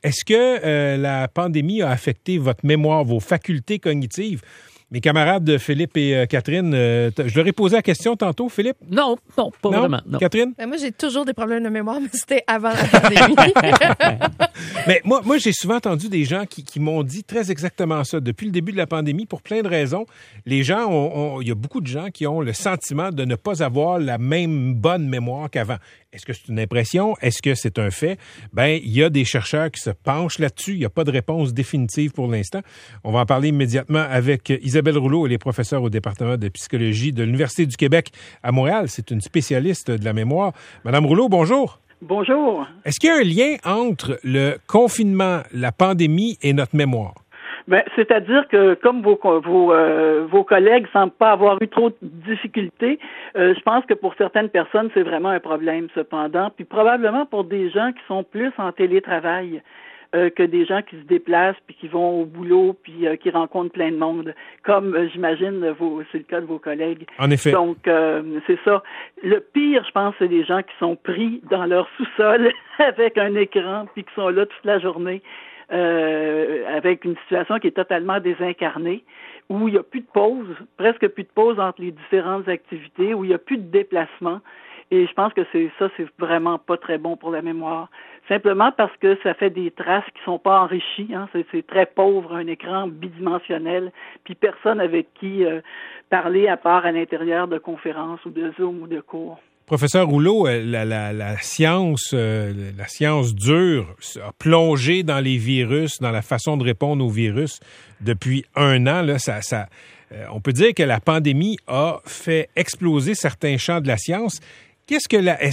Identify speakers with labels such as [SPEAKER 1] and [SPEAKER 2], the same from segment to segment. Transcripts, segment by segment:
[SPEAKER 1] Est-ce que la pandémie a affecté votre mémoire, vos facultés cognitives? Mes camarades Philippe et Catherine, je leur ai posé la question tantôt, Philippe?
[SPEAKER 2] Non, pas vraiment. Non.
[SPEAKER 1] Catherine?
[SPEAKER 3] Moi, j'ai toujours des problèmes de mémoire, mais c'était avant la pandémie.
[SPEAKER 1] Mais moi, j'ai souvent entendu des gens qui m'ont dit très exactement ça. Depuis le début de la pandémie, pour plein de raisons, les gens il y a beaucoup de gens qui ont le sentiment de ne pas avoir la même bonne mémoire qu'avant. Est-ce que c'est une impression? Est-ce que c'est un fait? Ben, il y a des chercheurs qui se penchent là-dessus. Il n'y a pas de réponse définitive pour l'instant. On va en parler immédiatement avec Isabelle Rouleau. Elle est professeure au département de psychologie de l'Université du Québec à Montréal. C'est une spécialiste de la mémoire. Madame Rouleau, bonjour.
[SPEAKER 4] Bonjour.
[SPEAKER 1] Est-ce qu'il y a un lien entre le confinement, la pandémie et notre mémoire?
[SPEAKER 4] Ben, c'est-à-dire que comme vos collègues semblent pas avoir eu trop de difficultés, je pense que pour certaines personnes, c'est vraiment un problème cependant, puis probablement pour des gens qui sont plus en télétravail que des gens qui se déplacent puis qui vont au boulot puis qui rencontrent plein de monde, comme j'imagine c'est le cas de vos collègues.
[SPEAKER 1] En effet.
[SPEAKER 4] Donc c'est ça. Le pire, je pense, c'est les gens qui sont pris dans leur sous-sol avec un écran puis qui sont là toute la journée. Avec une situation qui est totalement désincarnée, où il n'y a plus de pause, presque plus de pause entre les différentes activités, où il n'y a plus de déplacement. Et je pense que c'est vraiment pas très bon pour la mémoire. Simplement parce que ça fait des traces qui sont pas enrichies. Hein. C'est très pauvre, un écran bidimensionnel, puis personne avec qui parler à part à l'intérieur de conférences ou de Zoom ou de cours.
[SPEAKER 1] Professeur Rouleau, la science dure a plongé dans les virus, dans la façon de répondre aux virus depuis 1 an. Là, on peut dire que la pandémie a fait exploser certains champs de la science. Est-ce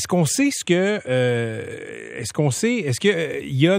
[SPEAKER 1] qu'il y a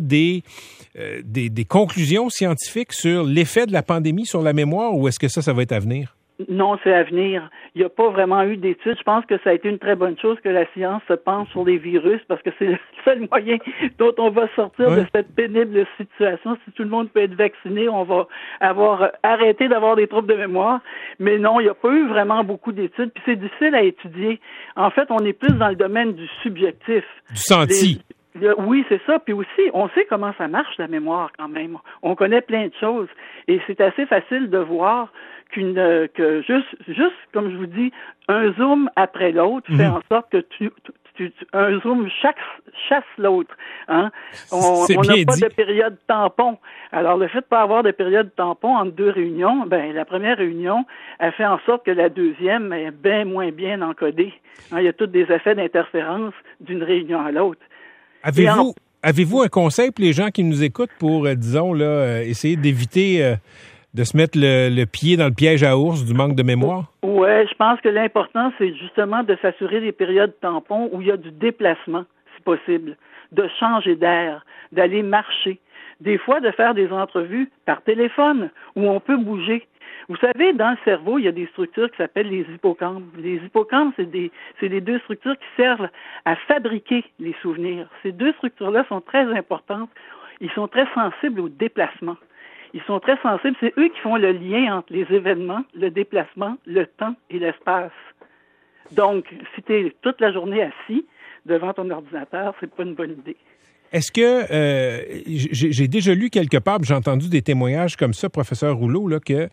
[SPEAKER 1] des conclusions scientifiques sur l'effet de la pandémie sur la mémoire, ou est-ce que ça va être à venir?
[SPEAKER 4] Non, c'est à venir. Il n'y a pas vraiment eu d'études. Je pense que ça a été une très bonne chose que la science se penche sur les virus parce que c'est le seul moyen dont on va sortir de cette pénible situation. Si tout le monde peut être vacciné, on va arrêté d'avoir des troubles de mémoire. Mais non, il n'y a pas eu vraiment beaucoup d'études. Puis c'est difficile à étudier. En fait, on est plus dans le domaine du subjectif.
[SPEAKER 1] Du senti.
[SPEAKER 4] Oui, c'est ça. Puis aussi, on sait comment ça marche, la mémoire, quand même. On connaît plein de choses. Et c'est assez facile de voir que juste, comme je vous dis, un zoom après l'autre fait en sorte que un zoom chasse l'autre. Hein? On n'a pas de période tampon. Alors, le fait de pas avoir de période tampon entre 2 réunions, ben la première réunion, elle fait en sorte que la deuxième est bien moins bien encodée. Hein? Il y a tous des effets d'interférence d'une réunion à l'autre.
[SPEAKER 1] Avez-vous un conseil pour les gens qui nous écoutent pour, disons, là, essayer d'éviter de se mettre le pied dans le piège à ours du manque de mémoire? Oui,
[SPEAKER 4] je pense que l'important, c'est justement de s'assurer des périodes tampons où il y a du déplacement, si possible, de changer d'air, d'aller marcher, des fois de faire des entrevues par téléphone où on peut bouger. Vous savez, dans le cerveau, il y a des structures qui s'appellent les hippocampes. Les hippocampes, c'est les 2 structures qui servent à fabriquer les souvenirs. Ces 2 structures-là sont très importantes. Ils sont très sensibles au déplacement. Ils sont très sensibles. C'est eux qui font le lien entre les événements, le déplacement, le temps et l'espace. Donc, si tu es toute la journée assis devant ton ordinateur, c'est pas une bonne idée.
[SPEAKER 1] Est-ce que j'ai déjà lu quelque part, j'ai entendu des témoignages comme ça, professeur Rouleau, là, que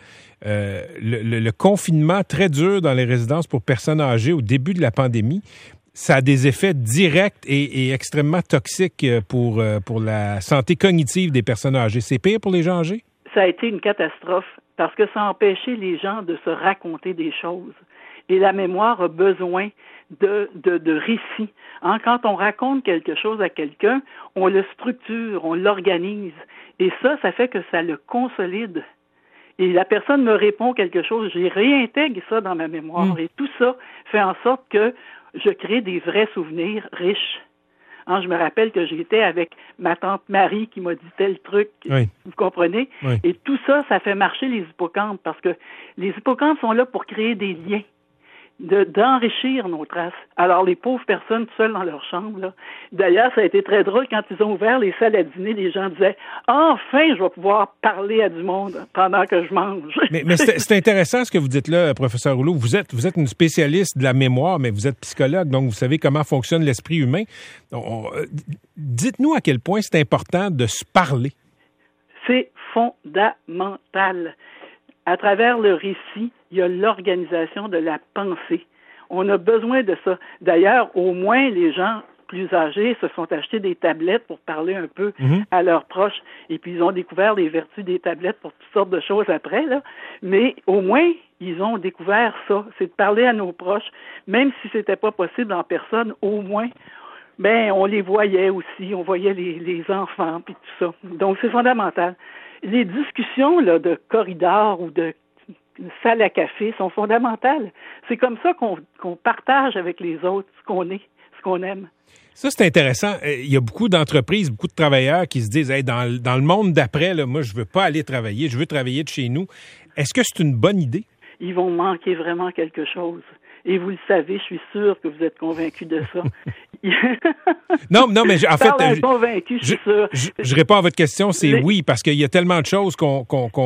[SPEAKER 1] le confinement très dur dans les résidences pour personnes âgées au début de la pandémie, ça a des effets directs et extrêmement toxiques pour la santé cognitive des personnes âgées. C'est pire pour les gens âgés?
[SPEAKER 4] Ça a été une catastrophe parce que ça a empêché les gens de se raconter des choses. Et la mémoire a besoin de récits. Hein, quand on raconte quelque chose à quelqu'un, on le structure, on l'organise. Et ça fait que ça le consolide. Et la personne me répond quelque chose, j'y réintègre ça dans ma mémoire. Et tout ça fait en sorte que je crée des vrais souvenirs riches. Hein, je me rappelle que j'étais avec ma tante Marie qui m'a dit tel truc, vous comprenez? Oui. Et tout ça, ça fait marcher les hippocampes parce que les hippocampes sont là pour créer des liens. d'enrichir nos traces. Alors, les pauvres personnes seules dans leur chambre, là. D'ailleurs, ça a été très drôle quand ils ont ouvert les salles à dîner, les gens disaient « Enfin, je vais pouvoir parler à du monde pendant que je mange. »
[SPEAKER 1] Mais c'est intéressant ce que vous dites là, professeur Rouleau. Vous êtes une spécialiste de la mémoire, mais vous êtes psychologue, donc vous savez comment fonctionne l'esprit humain. Dites-nous à quel point c'est important de se parler.
[SPEAKER 4] C'est fondamental. À travers le récit, il y a l'organisation de la pensée. On a besoin de ça. D'ailleurs, au moins, les gens plus âgés se sont achetés des tablettes pour parler un peu à leurs proches. Et puis, ils ont découvert les vertus des tablettes pour toutes sortes de choses après, là. Mais au moins, ils ont découvert ça. C'est de parler à nos proches. Même si c'était pas possible en personne, au moins, on les voyait aussi. On voyait les enfants, puis tout ça. Donc, c'est fondamental. Les discussions là, de corridor ou de salle à café sont fondamentales. C'est comme ça qu'on partage avec les autres ce qu'on est, ce qu'on aime.
[SPEAKER 1] Ça, c'est intéressant. Il y a beaucoup d'entreprises, beaucoup de travailleurs qui se disent hey, dans le monde d'après, là, moi, je veux pas aller travailler, je veux travailler de chez nous. Est-ce que c'est une bonne idée?
[SPEAKER 4] Ils vont manquer vraiment quelque chose. Et vous le savez, je suis sûr que vous êtes convaincu de ça.
[SPEAKER 1] Non, mais en fait,
[SPEAKER 4] convaincu, je suis sûr.
[SPEAKER 1] Je réponds à votre question, c'est oui, parce qu'il y a tellement de choses qu'on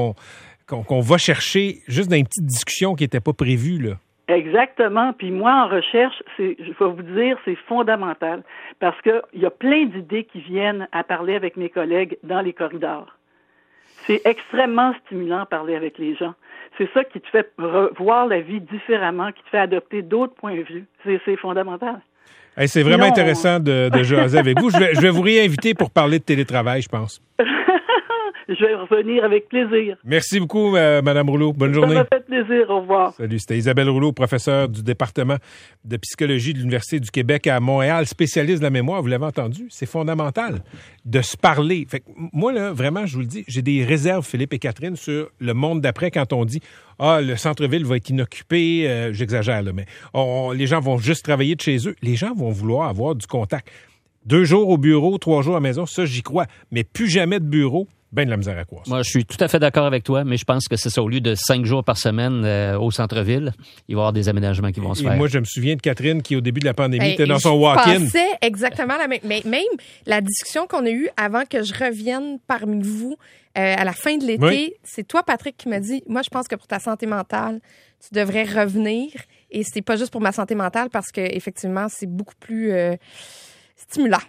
[SPEAKER 1] va chercher juste dans une petite discussion qui n'était pas prévue, là.
[SPEAKER 4] Exactement. Puis moi, en recherche, je vais vous dire, c'est fondamental. Parce que il y a plein d'idées qui viennent à parler avec mes collègues dans les corridors. C'est extrêmement stimulant parler avec les gens. C'est ça qui te fait voir la vie différemment, qui te fait adopter d'autres points de vue. C'est fondamental.
[SPEAKER 1] Hey, c'est vraiment intéressant de jaser avec vous. Je vais vous réinviter pour parler de télétravail, je pense.
[SPEAKER 4] Je vais revenir avec plaisir.
[SPEAKER 1] Merci beaucoup, Mme Rouleau. Bonne journée.
[SPEAKER 4] Ça m'a fait plaisir. Au revoir.
[SPEAKER 1] Salut, c'était Isabelle Rouleau, professeure du département de psychologie de l'Université du Québec à Montréal, spécialiste de la mémoire. Vous l'avez entendu, c'est fondamental de se parler. Fait que moi, là, vraiment, je vous le dis, j'ai des réserves, Philippe et Catherine, sur le monde d'après quand on dit « Ah, le centre-ville va être inoccupé. » J'exagère, là, mais les gens vont juste travailler de chez eux. Les gens vont vouloir avoir du contact. 2 jours au bureau, 3 jours à la maison, ça, j'y crois. Mais plus jamais de bureau. Ben de la misère à croire.
[SPEAKER 2] Moi, je suis tout à fait d'accord avec toi, mais je pense que c'est ça. Au lieu de 5 jours par semaine au centre-ville, il va y avoir des aménagements qui vont se faire.
[SPEAKER 1] Moi, je me souviens de Catherine qui, au début de la pandémie, était dans son walk-in.
[SPEAKER 3] Je pensais exactement la même. Mais même la discussion qu'on a eue avant que je revienne parmi vous à la fin de l'été, c'est toi, Patrick, qui m'a dit, moi, je pense que pour ta santé mentale, tu devrais revenir. Et c'est pas juste pour ma santé mentale parce que effectivement, c'est beaucoup plus stimulant.